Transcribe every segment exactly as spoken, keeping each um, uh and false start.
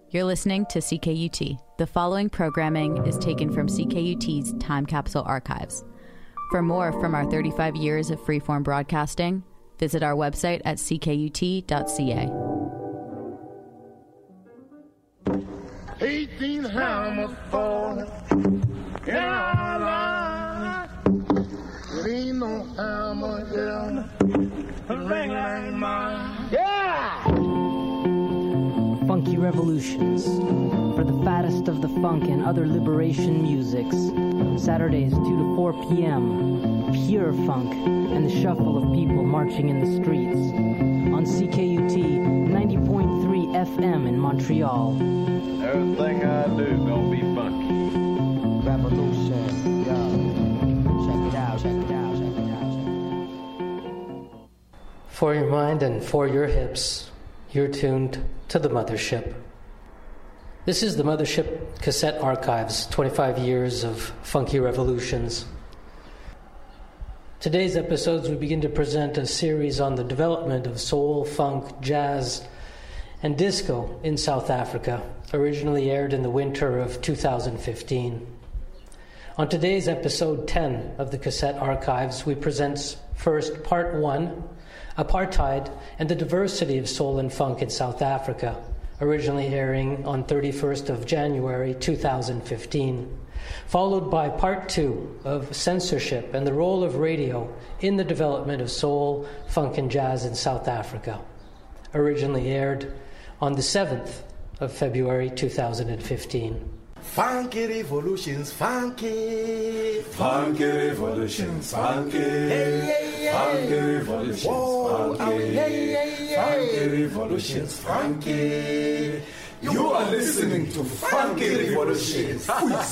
You're listening to C K U T. The following programming is taken from C K U T's Time Capsule Archives. For more from our thirty-five years of freeform broadcasting, visit our website at c k u t dot c a. eighteen hammers falling in our lives. It ain't no hammer ever ring like mine. Yeah! Funky Revolutions, for the fattest of the funk and other liberation musics. Saturdays two to four p.m. Pure funk and the shuffle of people marching in the streets. On C K U T ninety point three F M in Montreal. Everything I do gonna be funky. Revolution, yo. Check it out, check it out, check it out, check it out. For your mind and for your hips, you're tuned to the Mothership. This is the Mothership Cassette Archives, twenty-five years of funky revolutions. Today's episodes, we begin to present a series on the development of soul, funk, jazz, and disco in South Africa, originally aired in the winter of two thousand fifteen. On today's episode ten of the Cassette Archives, we present first part one, Apartheid and the Diversity of Soul and Funk in South Africa, originally airing on thirty-first of January two thousand fifteen, followed by part two of Censorship and the Role of Radio in the Development of Soul, Funk and Jazz in South Africa, originally aired on the seventh of February two thousand fifteen. Funky revolutions, funky. Funky revolutions, funky. Hey, hey, hey. Funky revolutions, Whoa, funky. oh, hey, hey, hey. Funky revolutions, funky. You are listening to Funky Revolutions.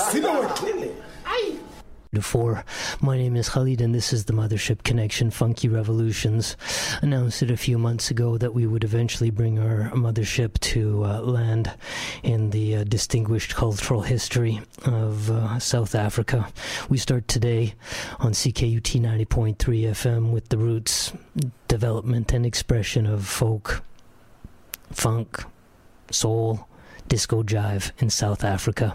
Before, my name is Khalid and this is the Mothership Connection Funky Revolutions. Announced it a few months ago that we would eventually bring our mothership to uh, land in the uh, distinguished cultural history of uh, South Africa. We start today on C K U T ninety point three F M with the roots, development and expression of folk, funk, soul, disco jive in South Africa.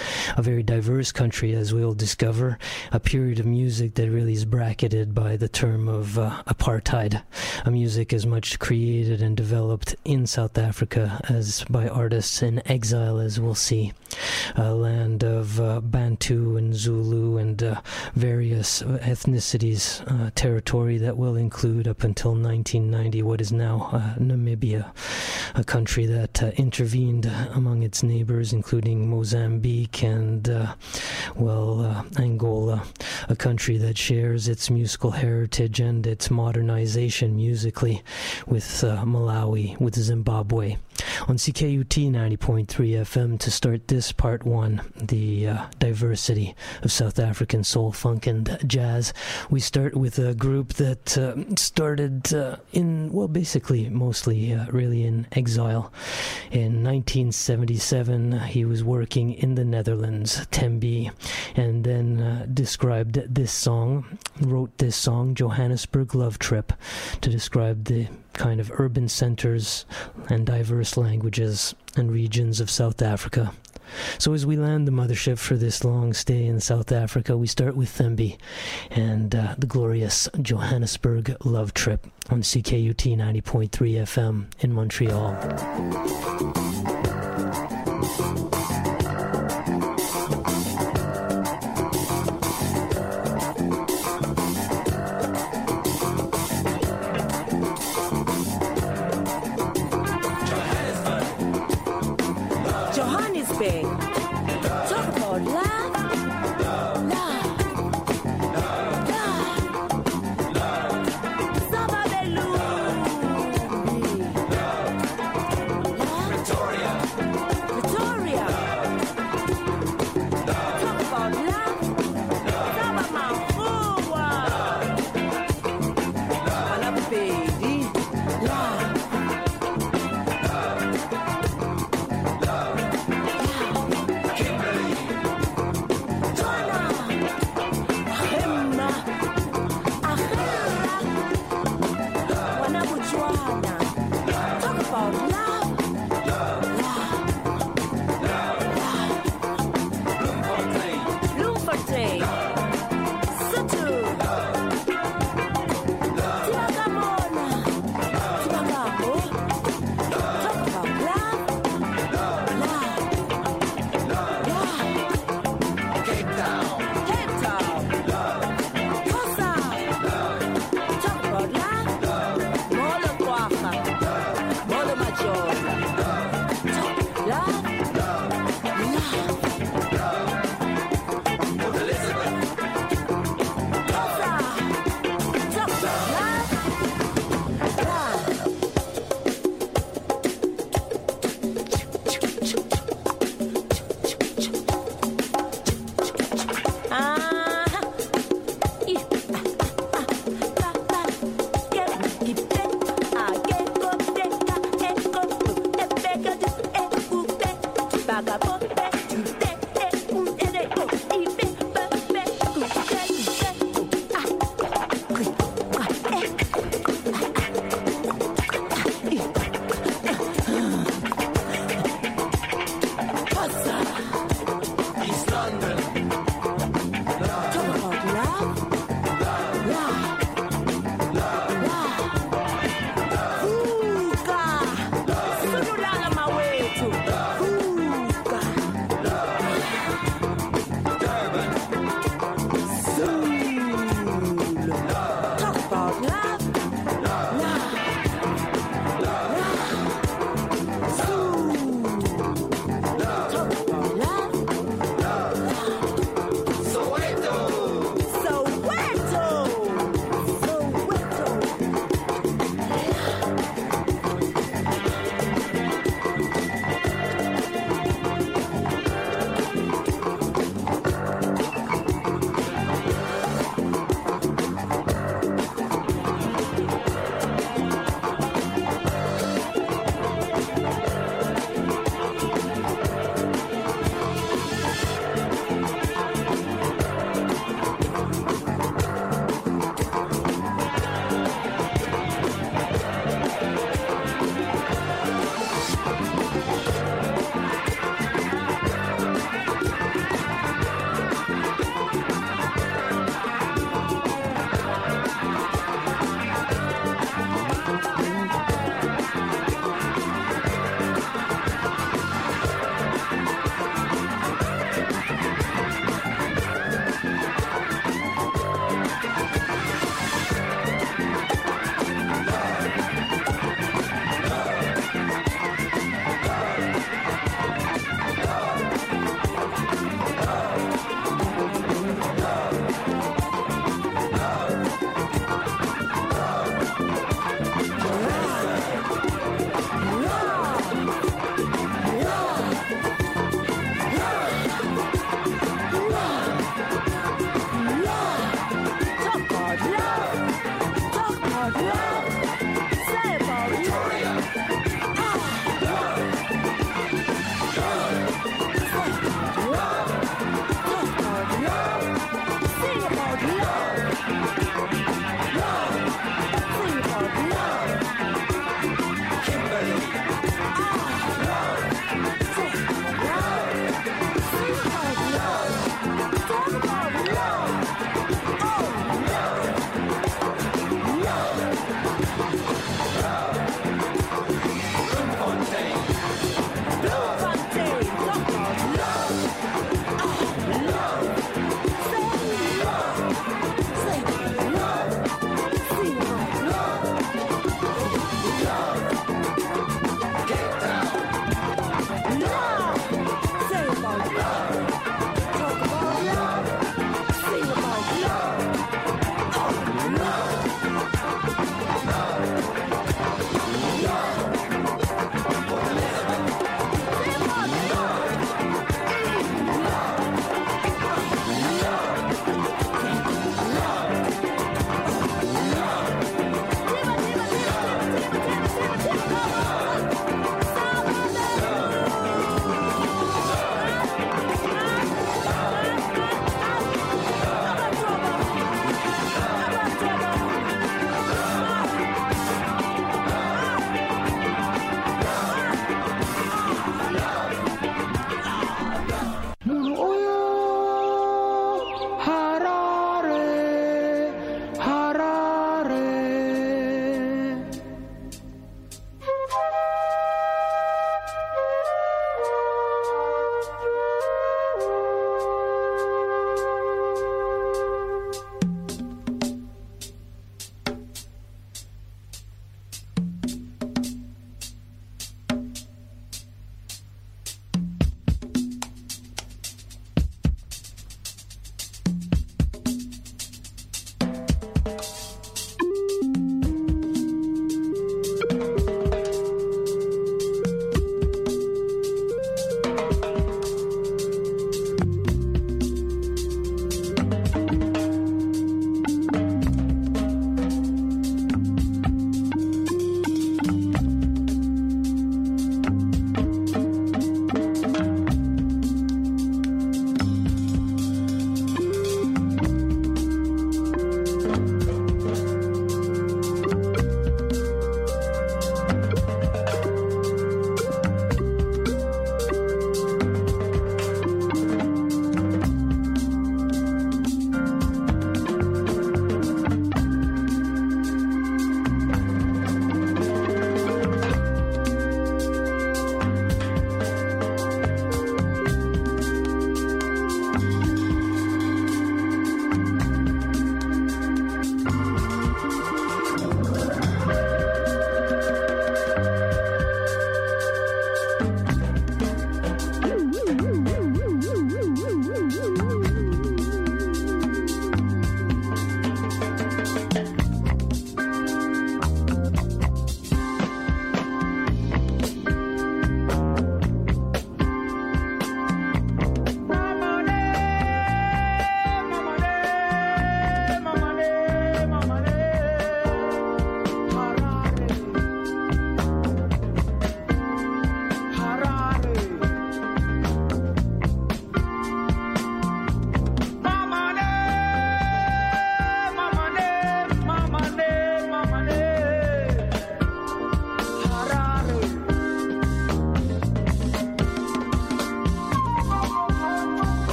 A very diverse country, as we'll discover, a period of music that really is bracketed by the term of uh, apartheid, a music as much created and developed in South Africa as by artists in exile, as we'll see. A land of uh, Bantu and Zulu and uh, various ethnicities, uh, territory that will include up until nineteen ninety what is now uh, Namibia, a country that uh, intervened among its neighbors, including Mozambique and, uh, well, uh, Angola, a country that shares its musical heritage and its modernization musically with uh, Malawi, with Zimbabwe. On C K U T ninety point three F M to start this part one, the uh, diversity of South African soul, funk, and jazz, we start with a group that uh, started uh, in, well, basically, mostly uh, really in exile. In nineteen seventy-seven, he was working in the Netherlands, Tembe, and then uh, described this song, wrote this song, Johannesburg Love Trip, to describe the kind of urban centers and diverse languages and regions of South Africa. So as we land the mothership for this long stay in South Africa, we start with Tembe and uh, the glorious Johannesburg Love Trip on C K U T ninety point three F M in Montreal. Pretoria.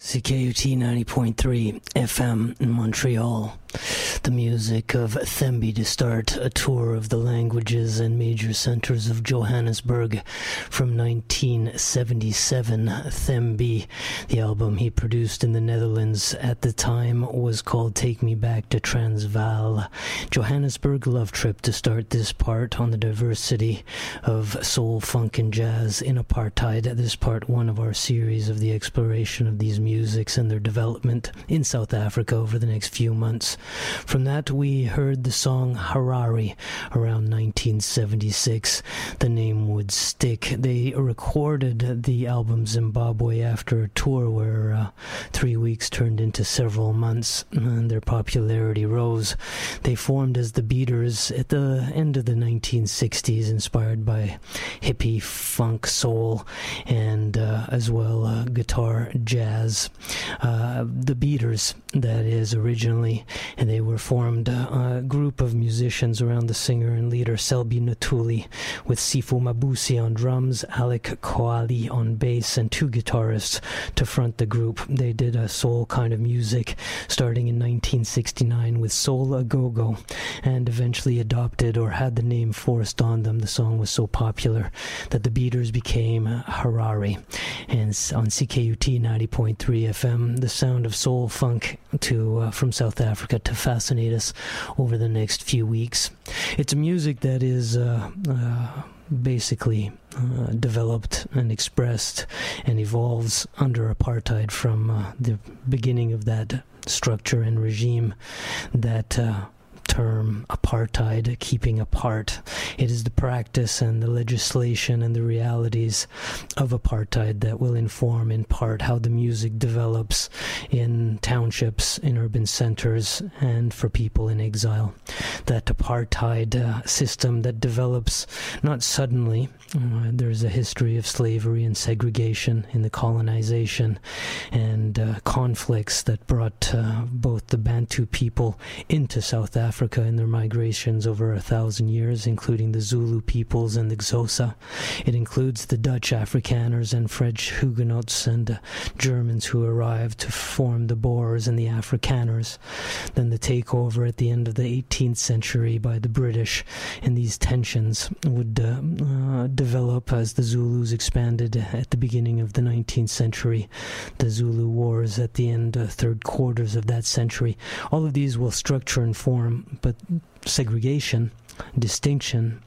C K U T ninety point three F M in Montreal. The music of Thembi to start a tour of the languages and major centers of Johannesburg from nineteen seventy-seven. Thembi, the album he produced in the Netherlands at the time, was called Take Me Back to Transvaal. Johannesburg Love Trip to start this part on the diversity of soul, funk, and jazz in apartheid. This part one of our series of the exploration of these musics and their development in South Africa over the next few months. From that, we heard the song Harare around nineteen seventy-six. The name would stick. They recorded the album Zimbabwe after a tour where uh, three weeks turned into several months, and their popularity rose. They formed as the Beaters at the end of the nineteen sixties, inspired by hippie, funk, soul, and uh, as well uh, guitar, jazz. Uh, the Beaters, that is, originally, and they were formed uh, a group of musicians around the singer and leader Selby Ntuli, with Sifu Mabusi on drums, Alec Koali on bass, and two guitarists to front the group. They did a soul kind of music starting in nineteen sixty-nine with Soul A Go-Go, and eventually adopted or had the name forced on them. The song was so popular that the Beaters became uh, Harare. And on C K U T ninety point three F M, the sound of soul funk to uh, from South Africa to fascinate us over the next few weeks. It's music that is uh, uh, basically uh, developed and expressed and evolves under apartheid from uh, the beginning of that structure and regime. That uh, term apartheid, keeping apart, it is the practice and the legislation and the realities of apartheid that will inform in part how the music develops in townships, in urban centers, and for people in exile. That apartheid uh, system that develops not suddenly. Uh, there's a history of slavery and segregation in the colonization and uh, conflicts that brought uh, both the Bantu people into South Africa in their migrations over a thousand years, including the Zulu peoples and the Xhosa. It includes the Dutch Afrikaners and French Huguenots and uh, Germans who arrived to form the Boers and the Afrikaners. Then the takeover at the end of the eighteenth century by the British, and these tensions would uh, uh, develop as the Zulus expanded at the beginning of the nineteenth century. The Zulu Wars at the end, uh, third quarters of that century. All of these will structure and form, but segregation, distinction,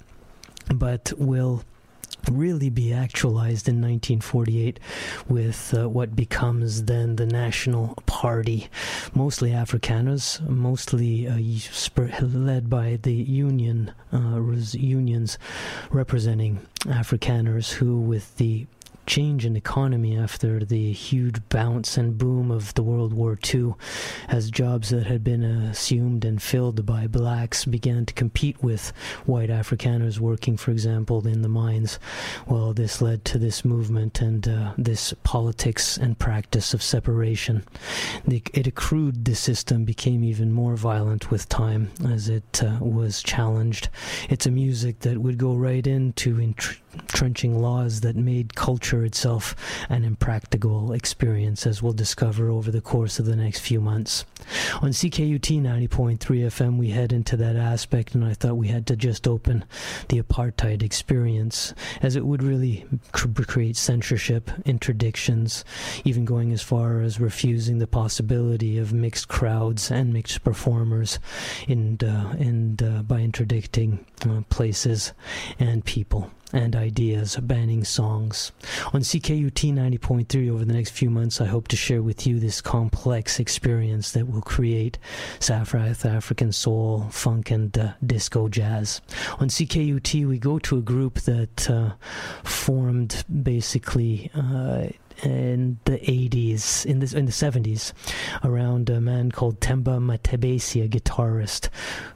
but will really be actualized in nineteen forty-eight with uh, what becomes then the National Party, mostly Afrikaners, mostly uh, sp- led by the union uh, res- unions representing Afrikaners, who, with the change in economy after the huge bounce and boom of the World War Two, as jobs that had been assumed and filled by blacks began to compete with white Afrikaners working, for example, in the mines. Well, this led to this movement and uh, this politics and practice of separation. The, it accrued, the system became even more violent with time as it uh, was challenged. It's a music that would go right into entrenching laws that made culture itself an impracticable experience, as we'll discover over the course of the next few months. On C K U T ninety point three F M, we head into that aspect, and I thought we had to just open the apartheid experience, as it would really create censorship, interdictions, even going as far as refusing the possibility of mixed crowds and mixed performers, and, uh, and uh, by interdicting uh, places and people and ideas, banning songs. On C K U T ninety point three over the next few months, I hope to share with you this complex experience that will create South African soul, funk, and uh, disco jazz. On C K U T, we go to a group that uh, formed basically uh, in the eighties, in the in the seventies, around a man called Themba Matebesi, a guitarist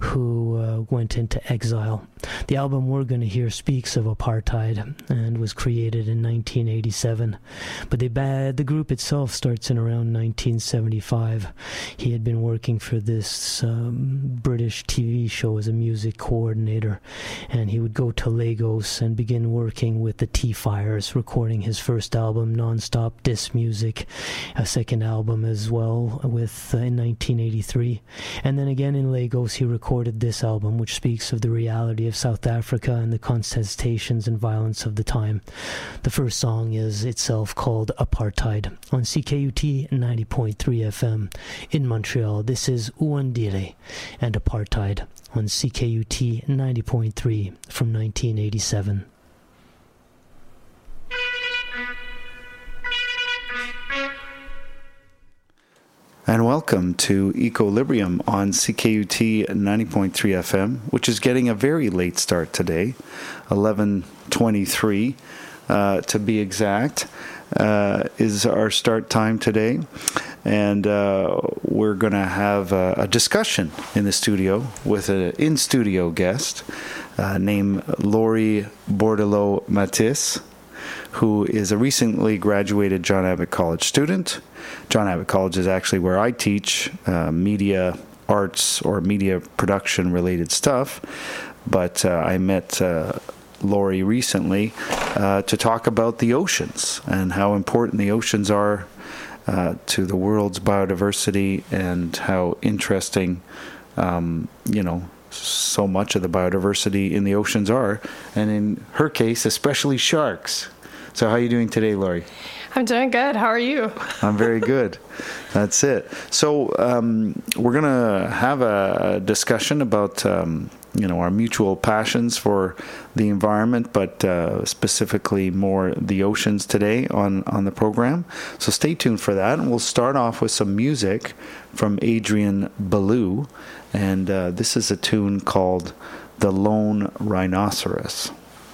who uh, went into exile. The album we're going to hear speaks of apartheid and was created in nineteen eighty-seven, but they bad, the group itself starts in around nineteen seventy-five. He had been working for this um, British T V show as a music coordinator, and he would go to Lagos and begin working with the T-Fires, recording his first album, Non-Stop Stop Dis Music, a second album as well with uh, in nineteen eighty-three. And then again in Lagos he recorded this album, which speaks of the reality of South Africa and the contestations and violence of the time. The first song is itself called Apartheid on C K U T ninety point three F M in Montreal. This is Uwandile and Apartheid on C K U T ninety point three from nineteen eighty-seven. And welcome to Equilibrium on C K U T ninety point three F M, which is getting a very late start today, eleven twenty-three uh, to be exact, uh, is our start time today. And uh, we're going to have a, a discussion in the studio with an in-studio guest uh, named Laurie Bordelot-Matisse, who is a recently graduated John Abbott College student. John Abbott College is actually where I teach uh, media arts or media production related stuff. But uh, I met uh, Laurie recently uh, to talk about the oceans and how important the oceans are uh, to the world's biodiversity, and how interesting, um, you know, so much of the biodiversity in the oceans are, and in her case, especially sharks. So how are you doing today, Laurie? I'm doing good. How are you? I'm very good. That's it. So um, we're going to have a discussion about, um, you know, our mutual passions for the environment, but uh, specifically more the oceans today on, on the program. So stay tuned for that. And we'll start off with some music from Adrian Belew. And uh, this is a tune called The Lone Rhinoceros.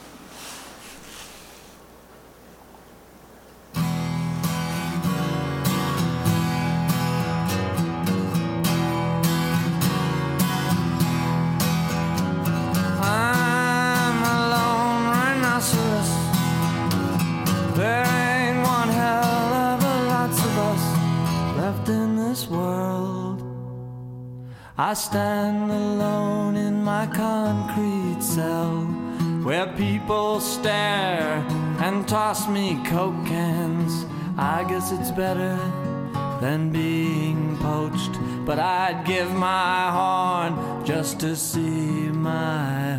I stand alone in my concrete cell, where people stare and toss me Coke cans. I guess it's better than being poached, but I'd give my horn just to see my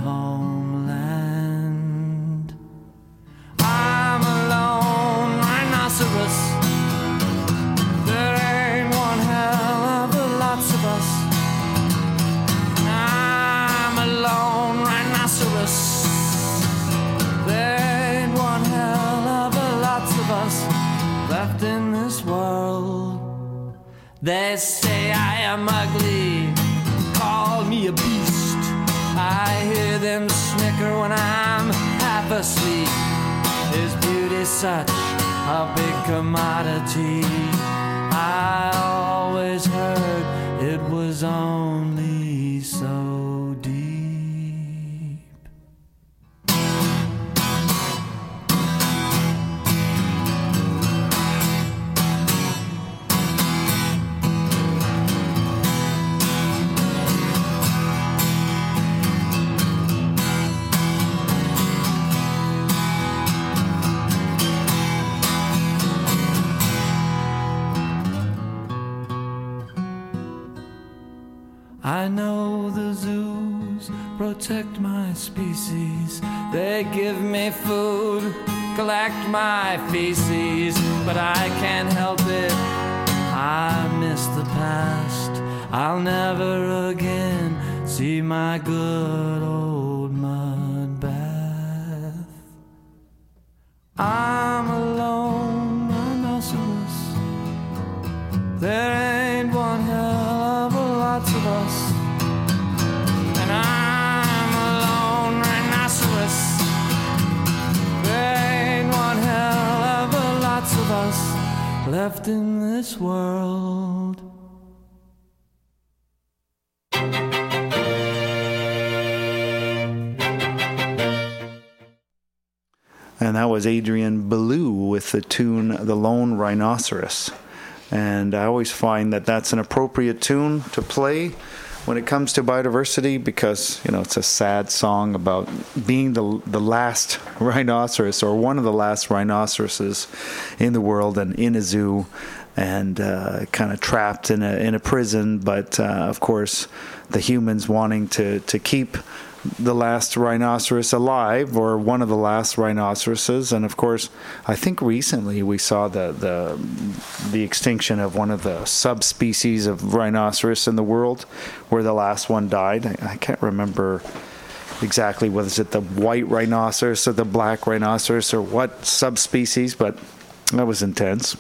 homeland. I'm a lone rhinoceros. There ain't one hell of a lots of us. Lone rhinoceros. There ain't one hell of a lots of us left in this world. They say I am ugly, call me a beast. I hear them snicker when I'm half asleep. Is beauty such a big commodity? I always heard it was only so deep. I know the zoos protect my species. They give me food, collect my feces, but I can't help it. I miss the past. I'll never again see my good old mud bath. I'm a lone rhinoceros. There ain't one hell of a lots of us. And I'm a lone rhinoceros. There ain't one hell of a lots of us left in this world. And that was Adrian Belew with the tune The Lone Rhinoceros. And I always find that that's an appropriate tune to play when it comes to biodiversity, because, you know, it's a sad song about being the the last rhinoceros, or one of the last rhinoceroses in the world and in a zoo, and uh, kind of trapped in a in a prison. But uh, of course, the humans wanting to to keep the last rhinoceros alive, or one of the last rhinoceroses. And of course, I think recently we saw the the the extinction of one of the subspecies of rhinoceros in the world, where the last one died. I, I can't remember exactly, was it the white rhinoceros or the black rhinoceros or what subspecies, but that was intense.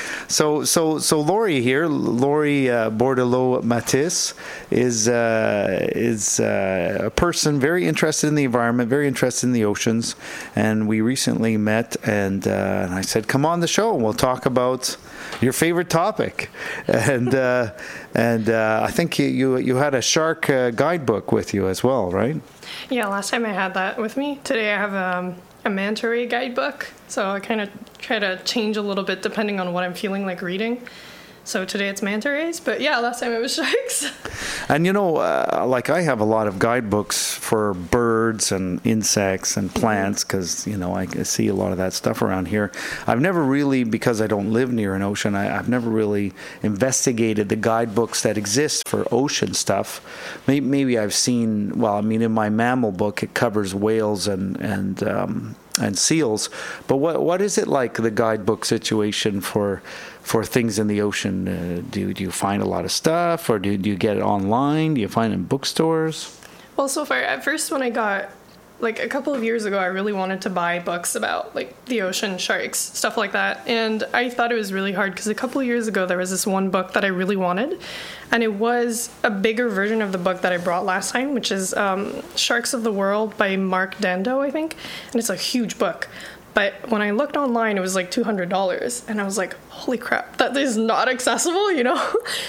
So, so, so Laurie here, Laurie uh, Bordelot-Matisse, is uh, is uh, a person very interested in the environment, very interested in the oceans, and we recently met, and, uh, and I said, "Come on the show, and we'll talk about your favorite topic." And uh, and uh, I think you, you you had a shark uh, guidebook with you as well, right? Yeah, last time I had that with me. Today I have um, a manta ray guidebook, so I kind of try to change a little bit depending on what I'm feeling like reading. So today it's manta rays, but yeah, last time it was sharks. And you know, uh, like I have a lot of guidebooks for birds and insects and plants, because, you know, I see a lot of that stuff around here. I've never really, because I don't live near an ocean, I, I've never really investigated the guidebooks that exist for ocean stuff. Maybe, maybe I've seen, well, I mean, in my mammal book, it covers whales and, and, um, and seals. But what what is it like, the guidebook situation for for things in the ocean? Uh, do, do you find a lot of stuff, or do, do you get it online? Do you find it in bookstores? Well, so far, at first when I got, like a couple of years ago, I really wanted to buy books about like the ocean, sharks, stuff like that. And I thought it was really hard because a couple of years ago, there was this one book that I really wanted. And it was a bigger version of the book that I brought last time, which is um, Sharks of the World by Mark Dando, I think. And it's a huge book. But when I looked online, it was like two hundred dollars. And I was like, holy crap, that is not accessible, you know?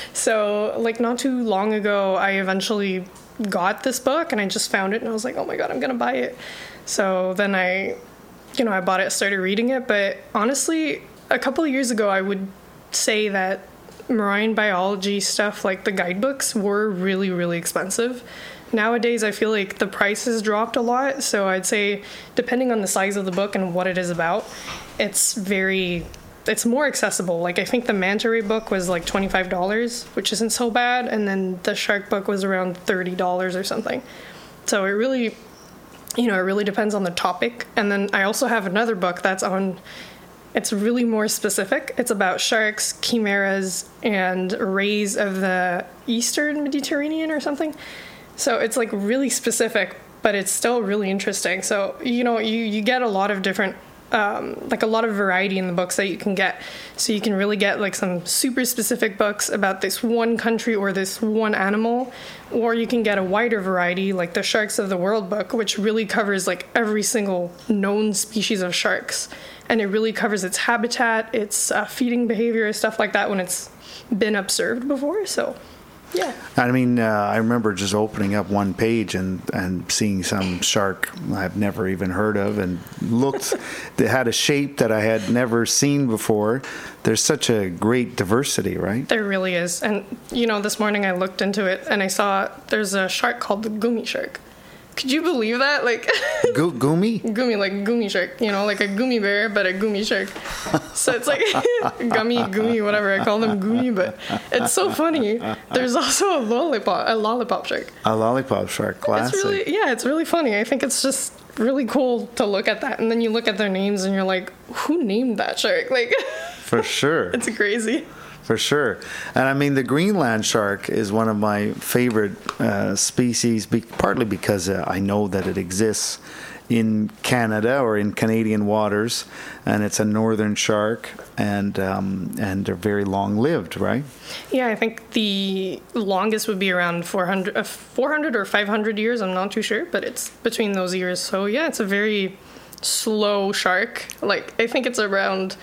So like not too long ago, I eventually got this book and I just found it and I was like, oh my God, I'm going to buy it. So then I, you know, I bought it, started reading it. But honestly, a couple of years ago, I would say that marine biology stuff, like the guidebooks, were really, really expensive. Nowadays, I feel like the price has dropped a lot. So I'd say, depending on the size of the book and what it is about, it's very, it's more accessible. Like, I think the manta ray book was like twenty-five dollars, which isn't so bad. And then the shark book was around thirty dollars or something. So it really, you know, it really depends on the topic. And then I also have another book that's on, it's really more specific. It's about sharks, chimeras, and rays of the Eastern Mediterranean or something. So it's like really specific, but it's still really interesting. So, you know, you, you get a lot of different, um, like a lot of variety in the books that you can get. So you can really get like some super specific books about this one country or this one animal, or you can get a wider variety like the Sharks of the World book, which really covers like every single known species of sharks. And it really covers its habitat, its uh, feeding behavior, stuff like that when it's been observed before. So yeah. I mean, uh, I remember just opening up one page and, and seeing some shark I've never even heard of, and looked, they had a shape that I had never seen before. There's such a great diversity, right? There really is. And, you know, this morning I looked into it and I saw there's a shark called the gummy shark. Could you believe that? Like Go- Gummy? Gummy, like gummy shark. You know, like a gummy bear, but a gummy shark. So it's like gummy, gummy, whatever. I call them gummy, but it's so funny. There's also a lollipop, a lollipop shark. A lollipop shark, classic. It's really, yeah, it's really funny. I think it's just really cool to look at that. And then you look at their names and you're like, who named that shark? Like, for sure. It's crazy. For sure. And I mean, the Greenland shark is one of my favorite uh, species, be- partly because uh, I know that it exists in Canada or in Canadian waters, and it's a northern shark, and um, and they're very long-lived, right? Yeah, I think the longest would be around four hundred, uh, four hundred or five hundred years. I'm not too sure, but it's between those years. So yeah, it's a very slow shark. Like, I think it's around...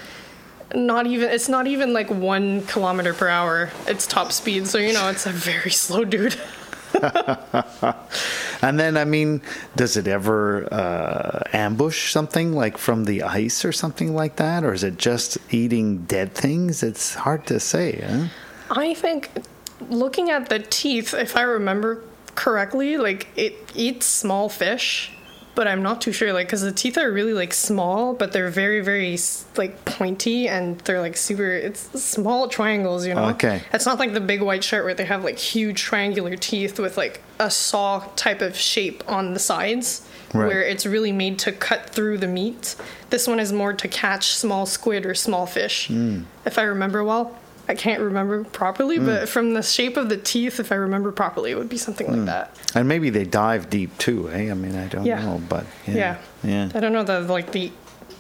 Not even, it's not even like one kilometer per hour. It's top speed. So, you know, it's a very slow dude. And then, I mean, does it ever uh, ambush something like from the ice or something like that? Or is it just eating dead things? It's hard to say, huh? I think looking at the teeth, if I remember correctly, like it eats small fish, but I'm not too sure, like, because the teeth are really like small, but they're very, very like pointy, and they're like super, it's small triangles, you know? Okay. It's not like the big white shark where they have like huge triangular teeth with like a saw type of shape on the sides, right, where it's really made to cut through the meat. This one is more to catch small squid or small fish, mm. if I remember well. I can't remember properly, mm. but from the shape of the teeth, if I remember properly, it would be something mm. like that. And maybe they dive deep too, eh? I mean, I don't yeah. know, but yeah. yeah. Yeah. I don't know the like the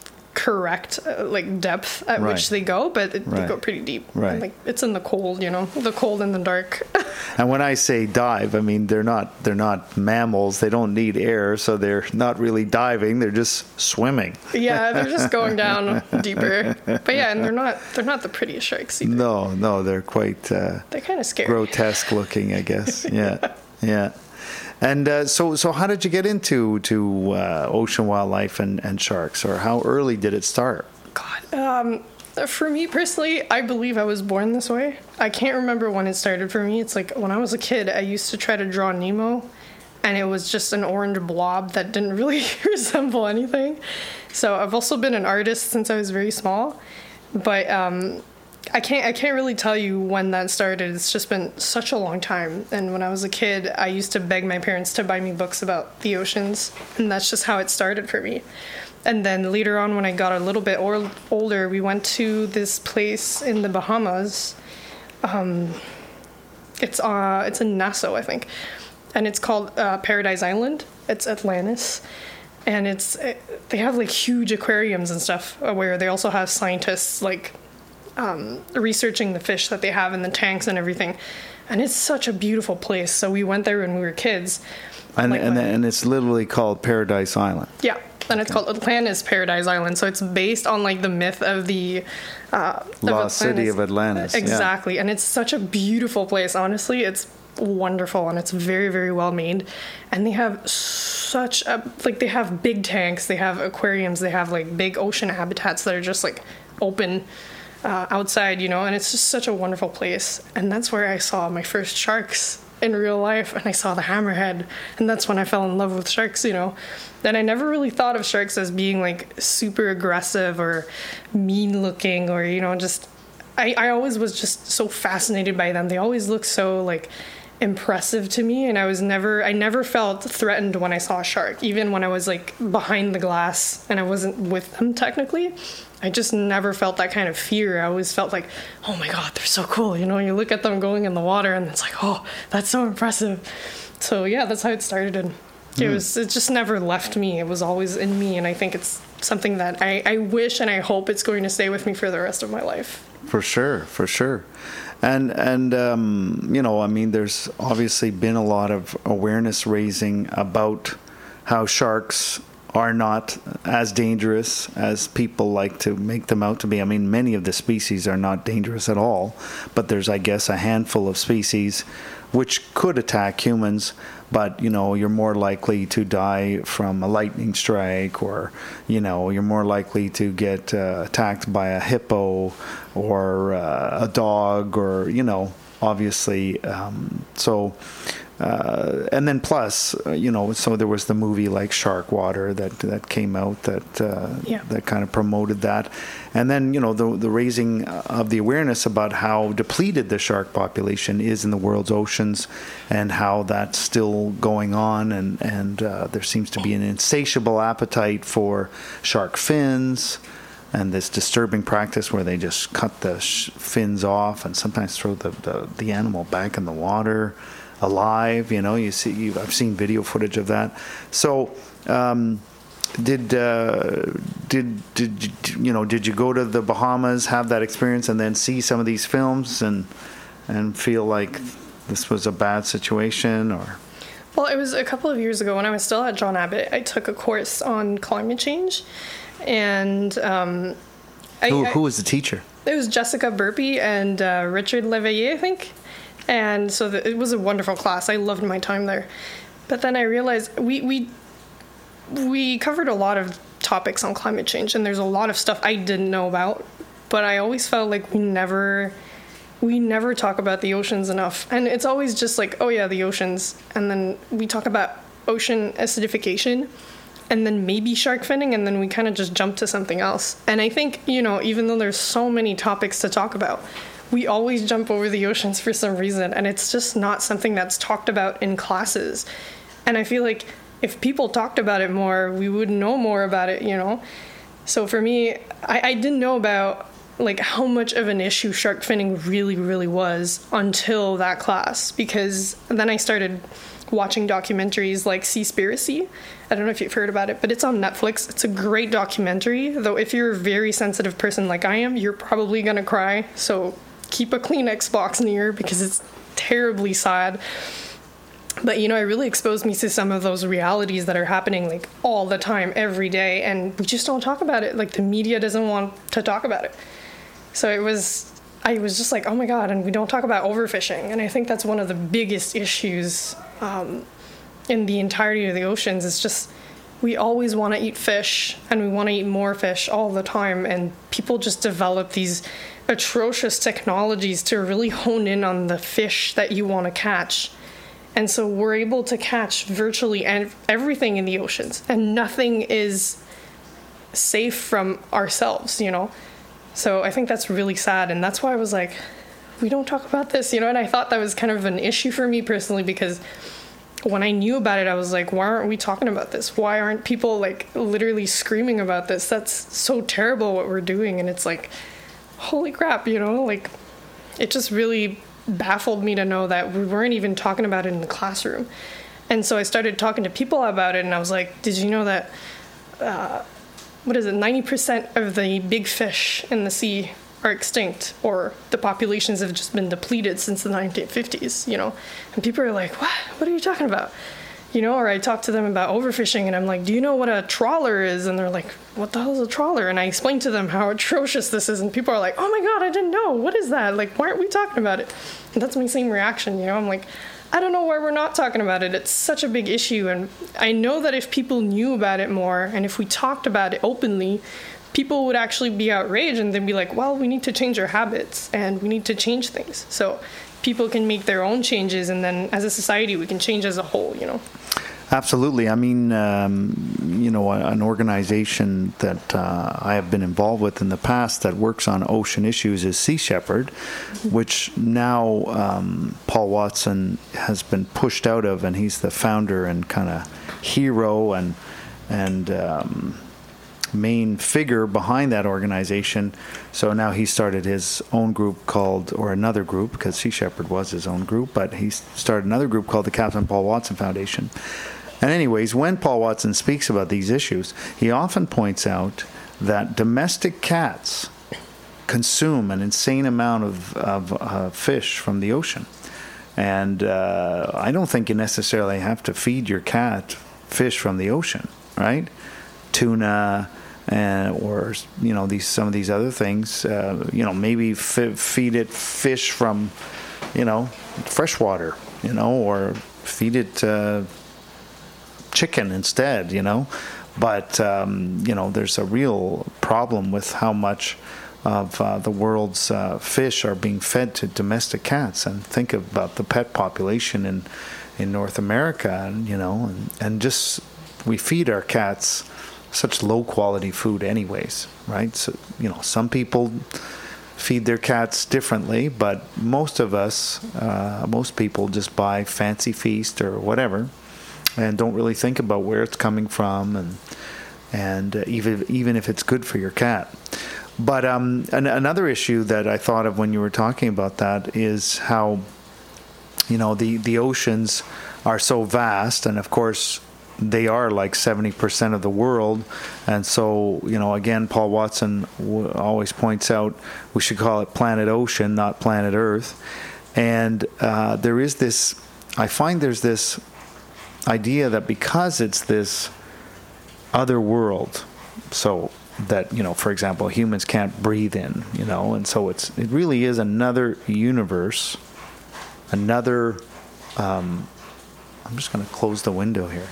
correct uh, like depth at right. which they go, but it, right. they go pretty deep. Right. Like it's in the cold, you know, the cold and the dark. And when I say dive, I mean they're not they're not mammals. They don't need air, so they're not really diving. They're just swimming. Yeah, they're just going down deeper. But yeah, and they're not they're not the prettiest sharks either. No, no, they're quite uh, they're kind of scary, grotesque looking, I guess. Yeah, yeah. And uh, so, so how did you get into to uh, ocean wildlife and, and sharks, or how early did it start? God, um, for me personally, I believe I was born this way. I can't remember when it started for me. It's like when I was a kid, I used to try to draw Nemo, and it was just an orange blob that didn't really resemble anything. So I've also been an artist since I was very small, but um, I can't I can't really tell you when that started. It's just been such a long time. And when I was a kid, I used to beg my parents to buy me books about the oceans, and that's just how it started for me. And then later on, when I got a little bit or- older, we went to this place in the Bahamas. Um, it's uh it's in Nassau, I think, and it's called uh, Paradise Island. It's Atlantis. And it's it, they have like huge aquariums and stuff where they also have scientists like Um, researching the fish that they have in the tanks and everything, and it's such a beautiful place. So we went there when we were kids, and like, and, and it's literally called Paradise Island. Yeah, and it's called Atlantis Paradise Island. So it's based on like the myth of the uh, lost city of Atlantis. Exactly, yeah. And it's such a beautiful place. Honestly, it's wonderful, and it's very, very well made. And they have such a like they have big tanks, they have aquariums, they have like big ocean habitats that are just like open. Uh, outside, you know, and it's just such a wonderful place. And that's where I saw my first sharks in real life, and I saw the hammerhead, and that's when I fell in love with sharks, you know. Then I never really thought of sharks as being like super aggressive or mean looking, or, you know, just I, I always was just so fascinated by them. They always looked so like impressive to me, and I was never I never felt threatened when I saw a shark, even when I was like behind the glass and I wasn't with them technically. I just never felt that kind of fear. I always felt like, oh my God, they're so cool. You know, you look at them going in the water and it's like, oh, that's so impressive. So yeah, that's how it started. And it mm. was, it just never left me. It was always in me. And I think it's something that I, I wish and I hope it's going to stay with me for the rest of my life. For sure, for sure. And, and um, you know, I mean, there's obviously been a lot of awareness raising about how sharks are not as dangerous as people like to make them out to be. I mean, many of the species are not dangerous at all, but there's, I guess, a handful of species which could attack humans, but, you know, you're more likely to die from a lightning strike, or, you know, you're more likely to get uh, attacked by a hippo or uh, a dog, or, you know, obviously. Um, so... Uh, and then plus, uh, you know, so there was the movie like Sharkwater that that came out that uh, yeah. that kind of promoted that, and then, you know, the the raising of the awareness about how depleted the shark population is in the world's oceans, and how that's still going on, and and uh, there seems to be an insatiable appetite for shark fins. And this disturbing practice where they just cut the sh- fins off and sometimes throw the, the, the animal back in the water alive. You know, you see, you, I've seen video footage of that. So, um, did uh, did did you know? Did you go to the Bahamas, have that experience, and then see some of these films and and feel like this was a bad situation, or? Well, it was a couple of years ago when I was still at John Abbott. I took a course on climate change. And um, I, who, I, who was the teacher? It was Jessica Burpee and uh, Richard Leveille, I think. And so the, it was a wonderful class. I loved my time there. But then I realized we we we covered a lot of topics on climate change, and there's a lot of stuff I didn't know about, but I always felt like we never we never talk about the oceans enough. And it's always just like, oh yeah, the oceans, and then we talk about ocean acidification, and then maybe shark finning, and then we kind of just jump to something else. And I think, you know, even though there's so many topics to talk about, we always jump over the oceans for some reason, and it's just not something that's talked about in classes. And I feel like if people talked about it more, we would know more about it, you know? So for me, I, I didn't know about like how much of an issue shark finning really, really was until that class, because then I started watching documentaries like Seaspiracy. I don't know if you've heard about it, but it's on Netflix. It's a great documentary, though if you're a very sensitive person like I am, you're probably gonna cry. So keep a Kleenex box near, because it's terribly sad. But, you know, it really exposed me to some of those realities that are happening, like, all the time, every day, and we just don't talk about it. Like, the media doesn't want to talk about it. So it was, I was just like, oh my God, and we don't talk about overfishing. And I think that's one of the biggest issues um, in the entirety of the oceans. It's just, we always want to eat fish, and we want to eat more fish all the time, and people just develop these atrocious technologies to really hone in on the fish that you want to catch. And so we're able to catch virtually everything in the oceans, and nothing is safe from ourselves, you know? So I think that's really sad, and that's why I was like, we don't talk about this, you know? And I thought that was kind of an issue for me personally, because when I knew about it, I was like, why aren't we talking about this? Why aren't people, like, literally screaming about this? That's so terrible what we're doing. And it's like, holy crap, you know? Like, it just really baffled me to know that we weren't even talking about it in the classroom. And so I started talking to people about it, and I was like, did you know that uh, what is it ninety percent of the big fish in the sea are extinct, or the populations have just been depleted since the nineteen fifties, you know? And people are like, what what are you talking about? You know, or I talk to them about overfishing, and I'm like, do you know what a trawler is? And they're like, what the hell is a trawler? And I explain to them how atrocious this is, and people are like, oh my God, I didn't know. What is that? Like, why aren't we talking about it? And that's my same reaction, you know? I'm like, I don't know why we're not talking about it. It's such a big issue, and I know that if people knew about it more, and if we talked about it openly, people would actually be outraged, and they'd be like, well, we need to change our habits, and we need to change things. So people can make their own changes, and then as a society, we can change as a whole, you know? Absolutely. I mean, um, you know, an organization that uh, I have been involved with in the past that works on ocean issues is Sea Shepherd, mm-hmm. which now um, Paul Watson has been pushed out of, and he's the founder and kind of hero and and um, main figure behind that organization. So now he started his own group called, or another group, because Sea Shepherd was his own group, but he started another group called the Captain Paul Watson Foundation. And anyways, when Paul Watson speaks about these issues, he often points out that domestic cats consume an insane amount of, of uh, fish from the ocean. And uh, I don't think you necessarily have to feed your cat fish from the ocean, right? Tuna, uh, or you know, these some of these other things. Uh, you know, maybe f- feed it fish from, you know, freshwater, you know, or feed it uh, chicken instead, you know. But um, you know, there's a real problem with how much of uh, the world's uh, fish are being fed to domestic cats. And think about the pet population in in North America, and you know, and, and just we feed our cats such low quality food anyways, right? So, you know, some people feed their cats differently, but most of us, uh, most people just buy Fancy Feast or whatever and don't really think about where it's coming from, and and uh, even even if it's good for your cat. But um, an, another issue that I thought of when you were talking about that is how, you know, the, the oceans are so vast, and of course they are like seventy percent of the world. And so, you know, again, Paul Watson w- always points out we should call it Planet Ocean, not Planet Earth. And uh, there is this, I find there's this idea that because it's this other world, so that, you know, for example, humans can't breathe in, you know, and so it's it really is another universe, another um, I'm just going to close the window here.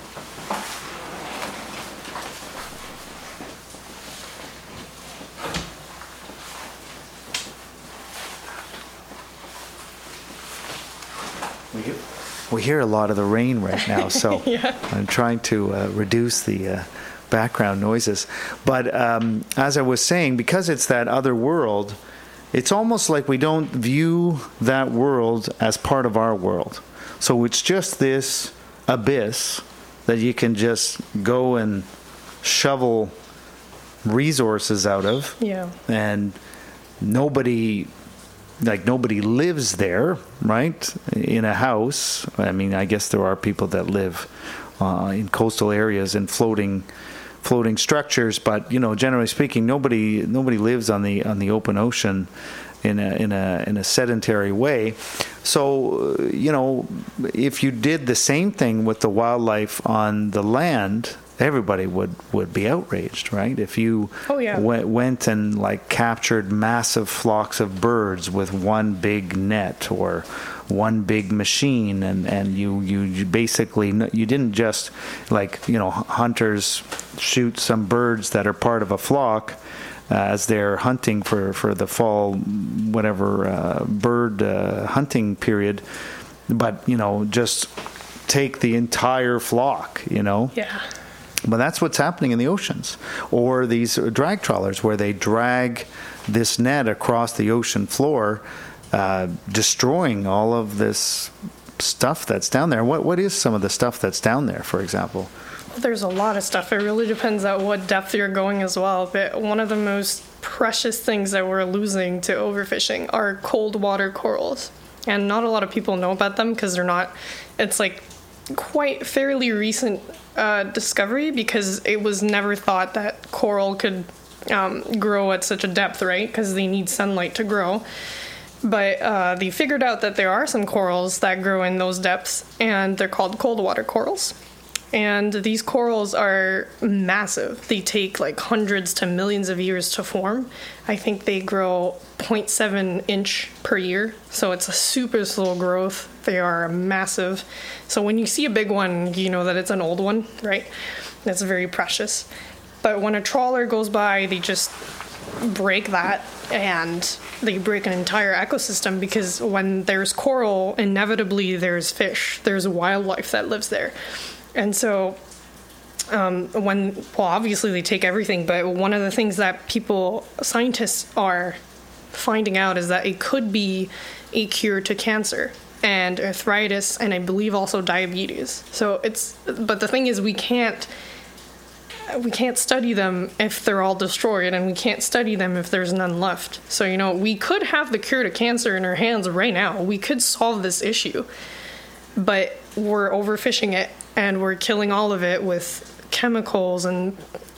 We hear, we hear a lot of the rain right now, so Yeah. I'm trying to uh, reduce the uh, background noises. But um, as I was saying, because it's that other world, it's almost like we don't view that world as part of our world. So it's just this abyss that you can just go and shovel resources out of. Yeah. And nobody, like nobody lives there, right? In a house. I mean, I guess there are people that live uh, in coastal areas and floating floating structures, but you know, generally speaking, nobody nobody lives on the on the open ocean in a in a in a sedentary way. So, uh, you know, if you did the same thing with the wildlife on the land, everybody would, would be outraged, right? If you Oh, yeah. went, went and like captured massive flocks of birds with one big net or one big machine, and, and you, you, you basically, you didn't just like, you know, hunters shoot some birds that are part of a flock uh, as they're hunting for, for the fall, whatever, uh, bird uh, hunting period, but, you know, just take the entire flock, you know? Yeah. But that's what's happening in the oceans. Or these drag trawlers where they drag this net across the ocean floor, uh, destroying all of this stuff that's down there. What What is some of the stuff that's down there, for example? There's a lot of stuff. It really depends on what depth you're going as well. But one of the most precious things that we're losing to overfishing are cold water corals. And not a lot of people know about them because they're not, it's like quite fairly recent uh, discovery, because it was never thought that coral could um, grow at such a depth, right? Because they need sunlight to grow. But uh, they figured out that there are some corals that grow in those depths, and they're called cold water corals. And these corals are massive. They take like hundreds to millions of years to form. I think they grow zero point seven inch per year. So it's a super slow growth. They are massive. So when you see a big one, you know that it's an old one, right? That's very precious. But when a trawler goes by, they just break that, and they break an entire ecosystem, because when there's coral, inevitably there's fish. There's wildlife that lives there. And so um, when, well, obviously they take everything, but one of the things that people, scientists are finding out is that it could be a cure to cancer and arthritis, and I believe also diabetes. So it's, but the thing is, we can't, we can't study them if they're all destroyed, and we can't study them if there's none left. So, you know, we could have the cure to cancer in our hands right now. We could solve this issue, but we're overfishing it, and we're killing all of it with chemicals and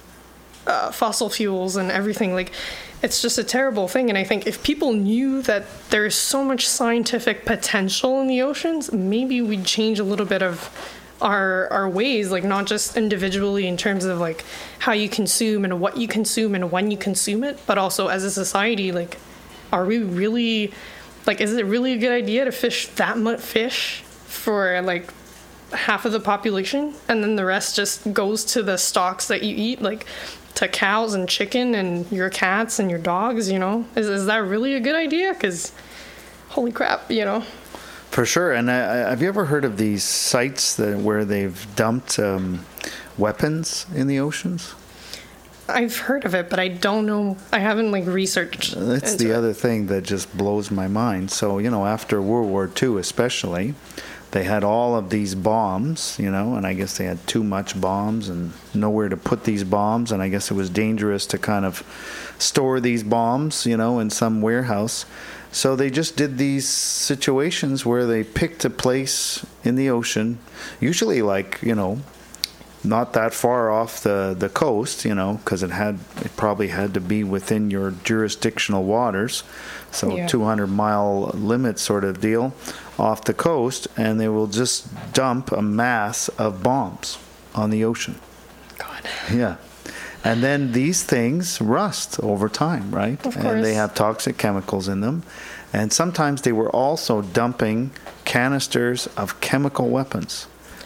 uh, fossil fuels and everything. Like, it's just a terrible thing. And I think if people knew that there's so much scientific potential in the oceans, maybe we'd change a little bit of our our ways, like not just individually in terms of like how you consume and what you consume and when you consume it, but also as a society, like, are we really, like, is it really a good idea to fish that much fish for like half of the population, and then the rest just goes to the stocks that you eat, like to cows and chicken and your cats and your dogs, you know? Is is that really a good idea? Because holy crap, you know? For sure. And uh, have you ever heard of these sites that where they've dumped um, weapons in the oceans? I've heard of it, but I don't know. I haven't like researched. That's the it. other thing that just blows my mind. So, you know, after World War Two especially, they had all of these bombs, you know, and I guess they had too much bombs and nowhere to put these bombs, and I guess it was dangerous to kind of store these bombs, you know, in some warehouse. So they just did these situations where they picked a place in the ocean, usually like, you know, not that far off the, the coast, you know, because it had it probably had to be within your jurisdictional waters, so Yeah. two hundred mile limit sort of deal off the coast, and they will just dump a mass of bombs on the ocean. God. Yeah. And then these things rust over time, right? Of and course. they have toxic chemicals in them. And sometimes they were also dumping canisters of chemical weapons.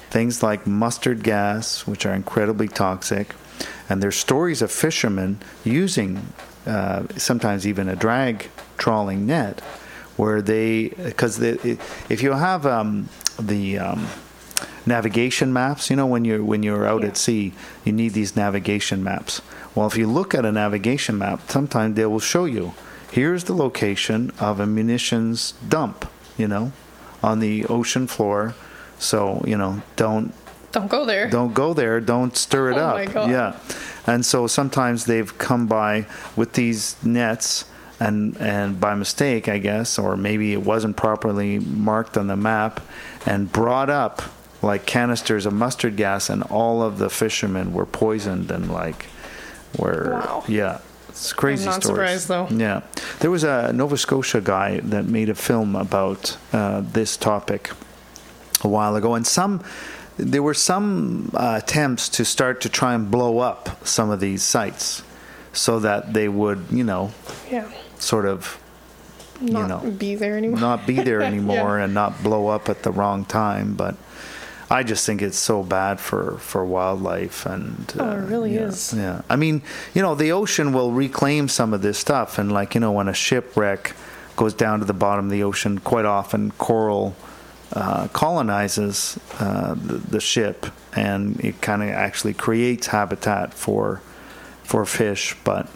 things like mustard gas, which are incredibly toxic. And there's stories of fishermen using uh, sometimes even a drag trawling net, where they, because if you have um, the um, navigation maps, you know, when you're when you're out Yeah. at sea, you need these navigation maps. Well, if you look at a navigation map, sometimes they will show you, here's the location of a munitions dump, you know, on the ocean floor. So, you know, don't Don't go there. don't go there, don't stir it Oh up. my God. Yeah. And so sometimes they've come by with these nets and and by mistake, I guess, or maybe it wasn't properly marked on the map, and brought up like canisters of mustard gas, and all of the fishermen were poisoned and like were Wow. yeah. It's crazy I'm not stories. surprised, though. Yeah. There was a Nova Scotia guy that made a film about uh, this topic a while ago, and some there were some uh, attempts to start to try and blow up some of these sites so that they would, you know, Yeah. sort of, Not you know, be there anymore. not be there anymore Yeah. and not blow up at the wrong time. But I just think it's so bad for, for wildlife. And uh, Oh, it really yeah, is. Yeah. I mean, you know, the ocean will reclaim some of this stuff. And like, you know, when a shipwreck goes down to the bottom of the ocean, quite often coral uh, colonizes uh, the, the ship, and it kind of actually creates habitat for for fish. But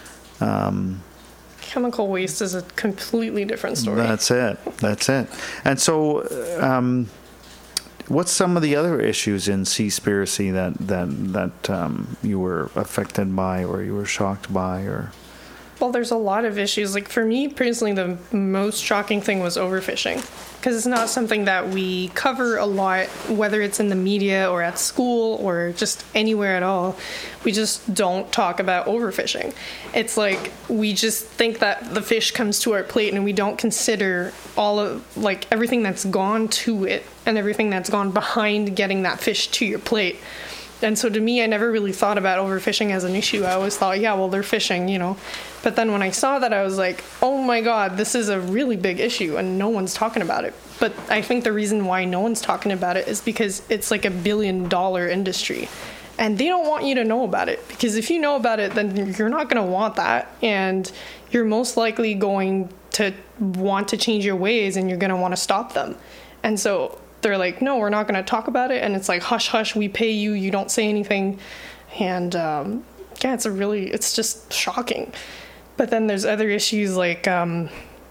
um, Chemical waste is a completely different story. that's it. That's it. And so, um, what's some of the other issues in Seaspiracy that that that um, you were affected by, or you were shocked by, or? Well, there's a lot of issues. Like for me personally, the most shocking thing was overfishing, because it's not something that we cover a lot, whether it's in the media or at school or just anywhere at all. We just don't talk about overfishing. It's like we just think that the fish comes to our plate, and we don't consider all of like everything that's gone to it and everything that's gone behind getting that fish to your plate. And so to me, I never really thought about overfishing as an issue. I always thought, yeah, well, they're fishing, you know. But then when I saw that, I was like, oh my God, this is a really big issue and no one's talking about it. But I think the reason why no one's talking about it is because it's like a billion dollar industry. And they don't want you to know about it, because if you know about it, then you're not going to want that. And you're most likely going to want to change your ways, and you're going to want to stop them. And so they're like, no, we're not going to talk about it. And it's like, hush, hush, we pay you, you don't say anything. And um, yeah, it's a really, it's just shocking. But then there's other issues like, um,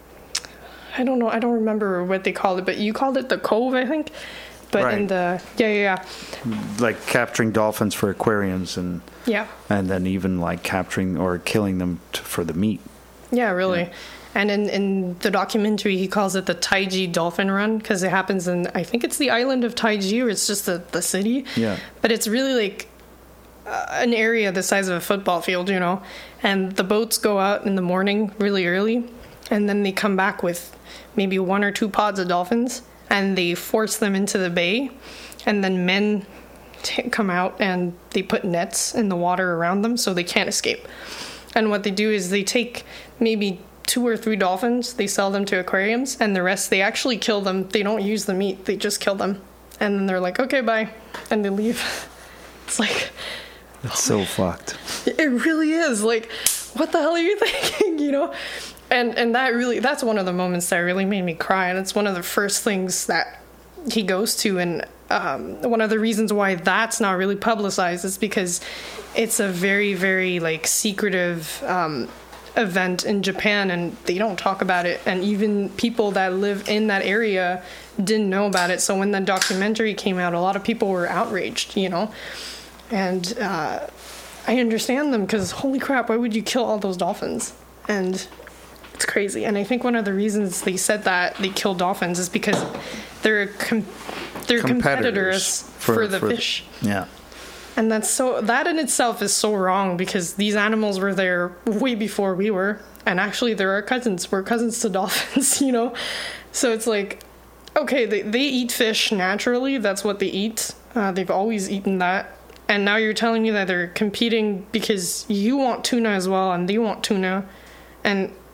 I don't know, I don't remember what they called it, but you called it the Cove, I think. But Right. in the, yeah, yeah, Like capturing dolphins for aquariums, and yeah. and then even like capturing or killing them t- for the meat. Yeah, yeah, really. And in, in the documentary, he calls it the Taiji Dolphin Run, because it happens in, I think it's the island of Taiji, or it's just the, the city. Yeah. But it's really like uh, an area the size of a football field, you know. And the boats go out in the morning really early, and then they come back with maybe one or two pods of dolphins, and they force them into the bay. And then men t- come out and they put nets in the water around them so they can't escape. And what they do is they take maybe two or three dolphins, they sell them to aquariums, and the rest, they actually kill them. They don't use the meat, they just kill them. And then they're like, okay, bye. And they leave. It's like... It's so fucked. It really is. Like, what the hell are you thinking, you know? And and that really, that's one of the moments that really made me cry. And it's one of the first things that he goes to. And um, one of the reasons why that's not really publicized is because it's a very, very, like, secretive um, event in Japan, and they don't talk about it. And even people that live in that area didn't know about it. So when the documentary came out, a lot of people were outraged, you know? And uh, I understand them, because holy crap, why would you kill all those dolphins? And it's crazy. And I think one of the reasons they said that they kill dolphins is because they're com- they're competitors, for, for the for fish. The, yeah. And that's so, that in itself is so wrong, because these animals were there way before we were. And actually, they're our cousins. We're cousins to dolphins, you know? So it's like, okay, they, they eat fish naturally. That's what they eat. Uh, they've always eaten that. And now you're telling me that they're competing because you want tuna as well and they want tuna. And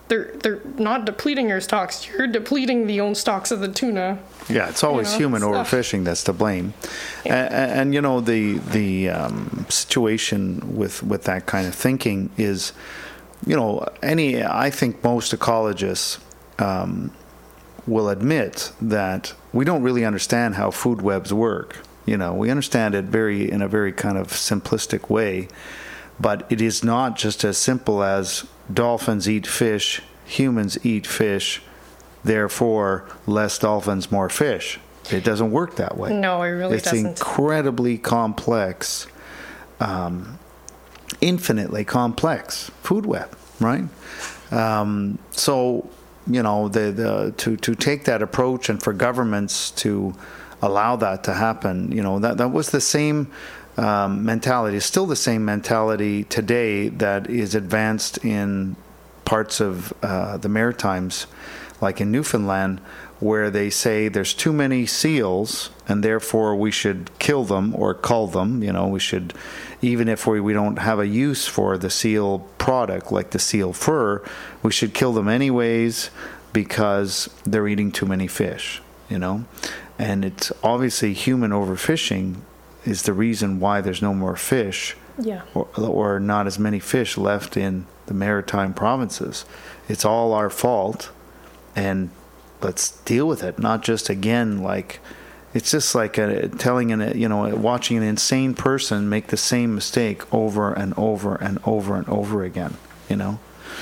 they're they're not depleting your stocks. You're depleting the own stocks of the tuna. Yeah, it's always you know, human stuff. overfishing that's to blame. Yeah. And, and, you know, the the um, situation with, with that kind of thinking is, you know, any, I think most ecologists um, will admit that we don't really understand how food webs work. You know, we understand it very in a very kind of simplistic way, but it is not just as simple as dolphins eat fish, humans eat fish, therefore less dolphins, more fish. It doesn't work that way. No, it really it's doesn't. It's incredibly complex, um, infinitely complex food web, right? Um, so, you know, the, the to, to take that approach and for governments to allow that to happen, you know, that, that was the same um, mentality, still the same mentality today that is advanced in parts of uh, the Maritimes, like in Newfoundland, where they say there's too many seals and therefore we should kill them or cull them. You know, we should, even if we, we don't have a use for the seal product, like the seal fur, we should kill them anyways because they're eating too many fish, you know. And it's obviously human overfishing is the reason why there's no more fish, yeah, or, or not as many fish left in the maritime provinces. It's all our fault, and let's deal with it. Not just again like it's just like a, telling an you know watching an insane person make the same mistake over and over and over and over again. You know,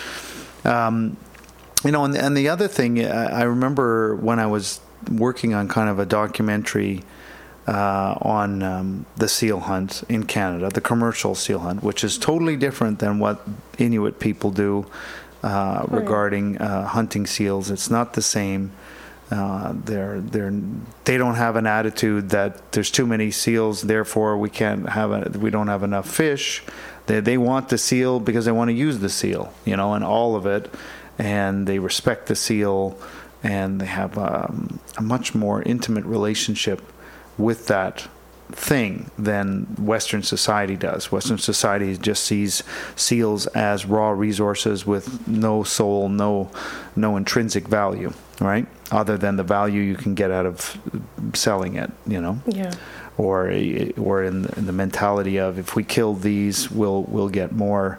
um, you know, and, and the other thing I remember when I was working on kind of a documentary uh, on um, the seal hunt in Canada, the commercial seal hunt, which is totally different than what Inuit people do uh, regarding uh, hunting seals. It's not the same. Uh, they're they're they don't have an attitude that there's too many seals, therefore we can't have a, we don't have enough fish. They they want the seal because they want to use the seal, you know, and all of it, and they respect the seal. And they have um, a much more intimate relationship with that thing than Western society does. Western society just sees seals as raw resources with no soul, no no intrinsic value, right? Other than the value you can get out of selling it, you know. Yeah. Or or in the, in the mentality of if we kill these, we'll we'll get more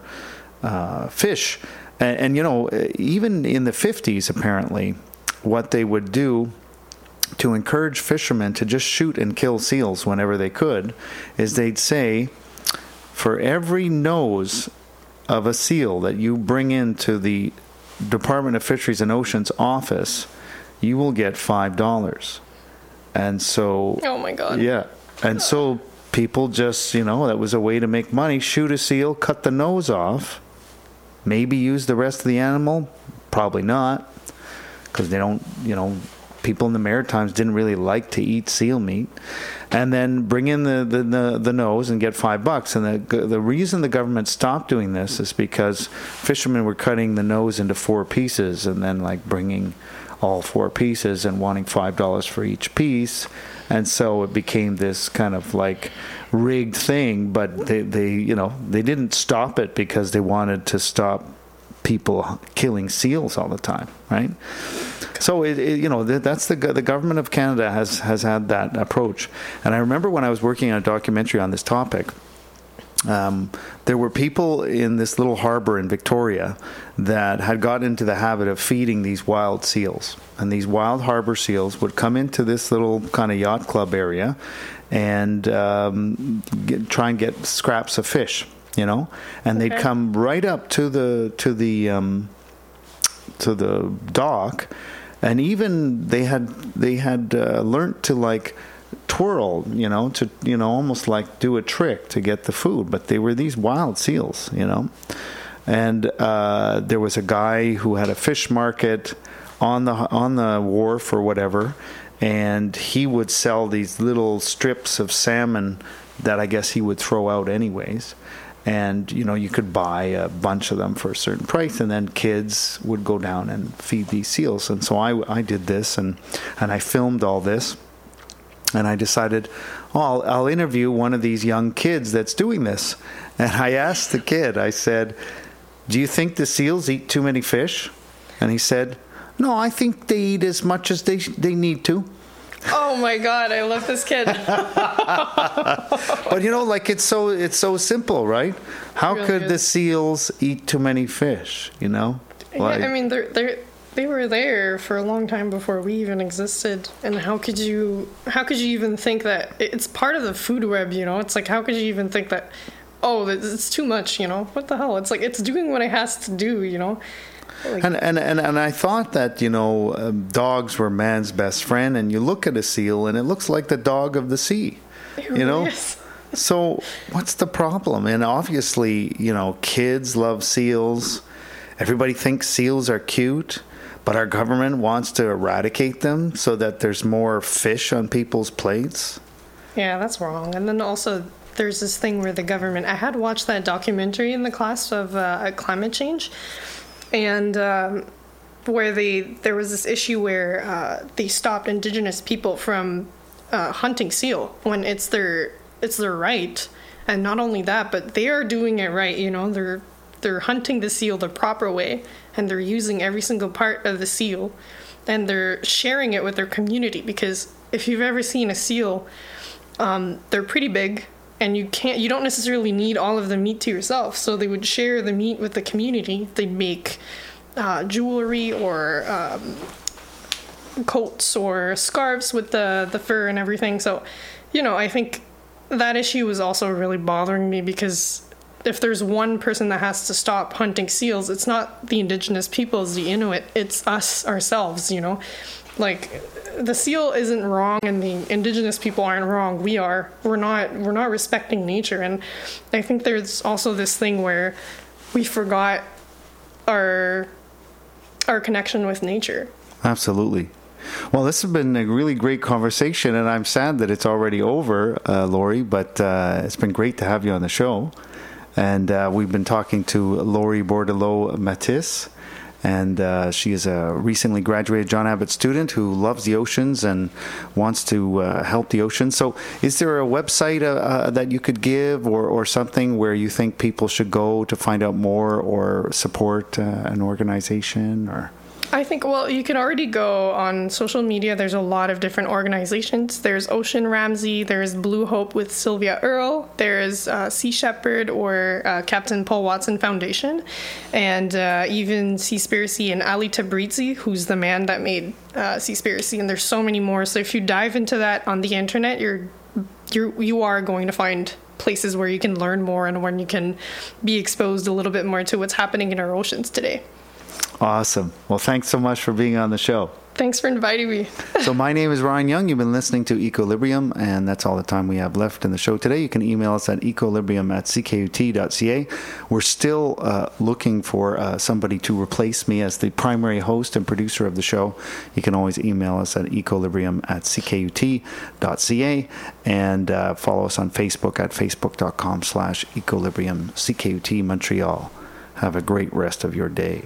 uh, fish. And, and you know, even in the fifties, apparently, what they would do to encourage fishermen to just shoot and kill seals whenever they could is they'd say, for every nose of a seal that you bring into the Department of Fisheries and Oceans office, you will get five dollars. And so... Oh, my God. Yeah. And so people just, you know, that was a way to make money. Shoot a seal, cut the nose off, maybe use the rest of the animal, probably not. Because they don't, you know, people in the Maritimes didn't really like to eat seal meat, and then bring in the, the, the, the nose and get five bucks. And the the reason the government stopped doing this is because fishermen were cutting the nose into four pieces and then like bringing all four pieces and wanting five dollars for each piece, and so it became this kind of like rigged thing. But they, they you know they didn't stop it because they wanted to stop people killing seals all the time, right? So it, it, you know that's the the government of Canada has has had that approach. And I remember when I was working on a documentary on this topic, um, there were people in this little harbor in Victoria that had gotten into the habit of feeding these wild seals, and these wild harbor seals would come into this little kind of yacht club area and um, get, try and get scraps of fish. You know, and they'd Okay. come right up to the to the um, to the dock, and even they had they had uh, learnt to like twirl, you know, to you know almost like do a trick to get the food. But they were these wild seals, you know, and uh, there was a guy who had a fish market on the on the wharf or whatever, and he would sell these little strips of salmon that I guess he would throw out anyways. And, you know, you could buy a bunch of them for a certain price, and then kids would go down and feed these seals. And so I, I did this, and, and I filmed all this. And I decided, oh, I'll, I'll interview one of these young kids that's doing this. And I asked the kid, I said, do you think the seals eat too many fish? And he said, no, I think they eat as much as they they need to. Oh my God, I love this kid. But you know, like it's so it's so simple, right? How Really could is. the seals eat too many fish? You know, like, yeah, I mean, they're they're they were there for a long time before we even existed. And how could you how could you even think that it's part of the food web? You know, it's like, how could you even think that? Oh, it's too much. You know, what the hell? It's like it's doing what it has to do. You know. Like, and, and and and I thought that, you know, um, dogs were man's best friend, and you look at a seal and it looks like the dog of the sea, it you know. really is. So what's the problem? And obviously, you know, kids love seals. Everybody thinks seals are cute, but our government wants to eradicate them so that there's more fish on people's plates. Yeah, that's wrong. And then also, there's this thing where the government. I had watched that documentary in the class of uh, climate change. And um, where they there was this issue where uh, they stopped indigenous people from uh, hunting seal when it's their it's their right, and not only that, but they are doing it right. You know, they're they're hunting the seal the proper way, and they're using every single part of the seal, and they're sharing it with their community. Because if you've ever seen a seal, um, they're pretty big. And you can't, you don't necessarily need all of the meat to yourself. So they would share the meat with the community. They'd make uh, jewelry or um, coats or scarves with the, the fur and everything. So, you know, I think that issue was also really bothering me, because if there's one person that has to stop hunting seals, it's not the indigenous peoples, the Inuit, it's us ourselves, you know? Like, the seal isn't wrong and the indigenous people aren't wrong. We are. We're not we're not respecting nature. And I think there's also this thing where we forgot our our connection with nature. Absolutely. Well, this has been a really great conversation, and I'm sad that it's already over, uh, Lori, but uh, it's been great to have you on the show. And uh, we've been talking to Lori Bordelot Matisse. And uh, she is a recently graduated John Abbott student who loves the oceans and wants to uh, help the oceans. So is there a website uh, uh, that you could give, or, or something where you think people should go to find out more or support uh, an organization? Or I think, well, you can already go on social media. There's a lot of different organizations. There's Ocean Ramsey. There's Blue Hope with Sylvia Earle. There's uh, Sea Shepherd or uh, Captain Paul Watson Foundation. And uh, even Seaspiracy and Ali Tabrizi, who's the man that made uh, Seaspiracy. And there's so many more. So if you dive into that on the internet, you're, you're, you are going to find places where you can learn more and where you can be exposed a little bit more to what's happening in our oceans today. Awesome. Well, thanks so much for being on the show. Thanks for inviting me. So my name is Ryan Young. You've been listening to Equilibrium, and that's all the time we have left in the show today. You can email us at equilibrium at c k u t dot c a. We're still uh, looking for uh, somebody to replace me as the primary host and producer of the show. You can always email us at equilibrium at c k u t dot c a, and uh, follow us on Facebook at facebook.com slash equilibrium CKUT Montreal. Have a great rest of your day.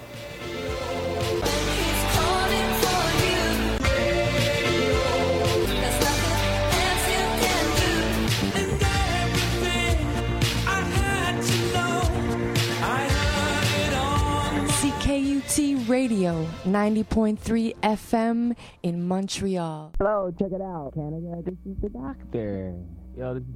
Radio ninety point three F M in Montreal. Hello, check it out. Canada, this is the doctor. Yo, this is